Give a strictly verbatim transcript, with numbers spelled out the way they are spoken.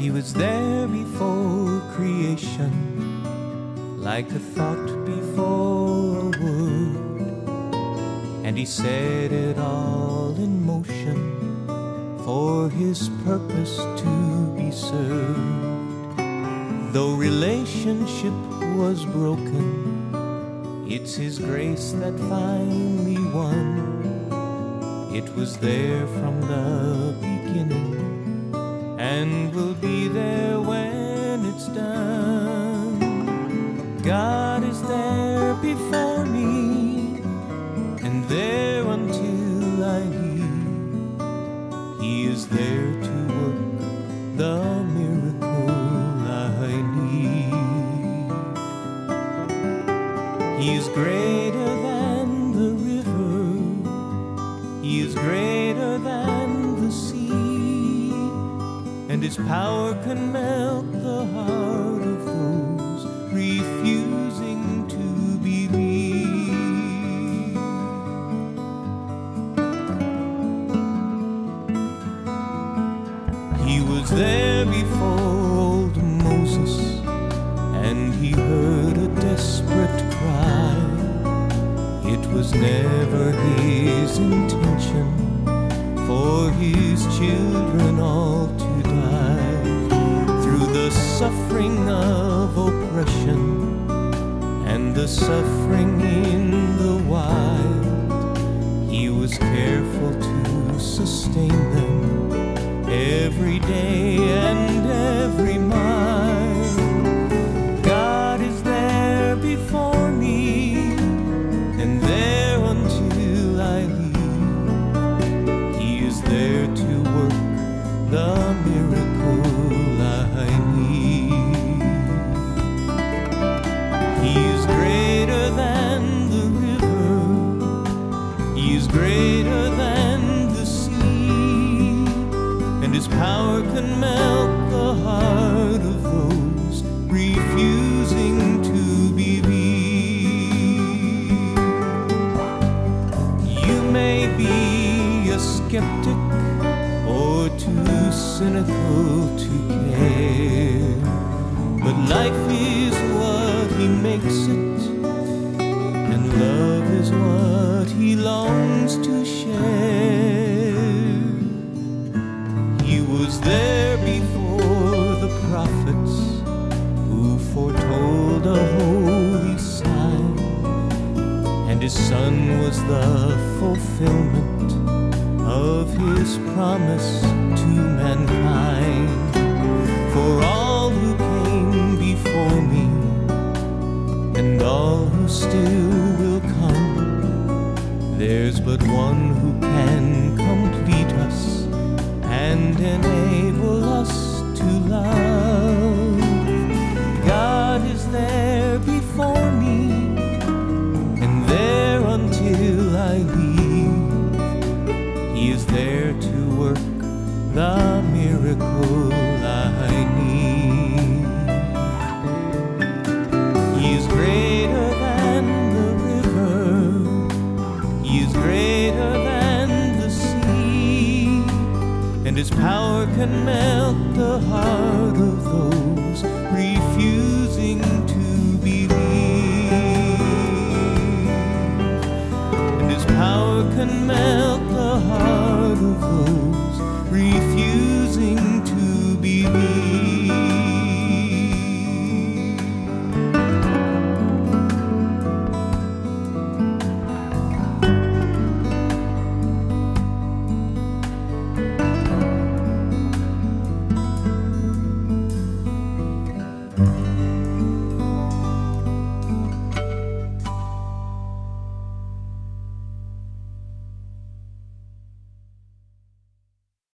He was there before creation, like a thought before a word, and he set it all in motion for his purpose to be served. Though relationship was broken, it's his grace that finally won. It was there from the beginning and will be there when it's done. God is there before me and there until I leave. He is there to work the miracle I need. He is greater than the river. He is greater than the sea, and his power can melt the heart of those refusing to believe. He was there before old Moses, and he heard a desperate cry. It was never his intention for his children all to die. Through the suffering of oppression and the suffering in the wild, he was careful to sustain them every day and every mile. God is there before me and there until I leave. He is there to work the miracle I need. He is greater than the river. He is greater than the sea, and his power can melt the heart of those refusing to believe. You may be a skeptic or too cynical to care, but life is what he makes it, and love is what he longs to share. He was there before the prophets who foretold a holy sign, and his son was the fulfillment of his promise to mankind. For all who came before me and all who still will come, there's but one who can complete us and enable us to love. God is there before me and there until I leave. He is there to work the miracle I need. He is greater than the river. He is greater than the sea, and his power can melt the heart of those refusing to believe. And his power can melt the heart of those refusing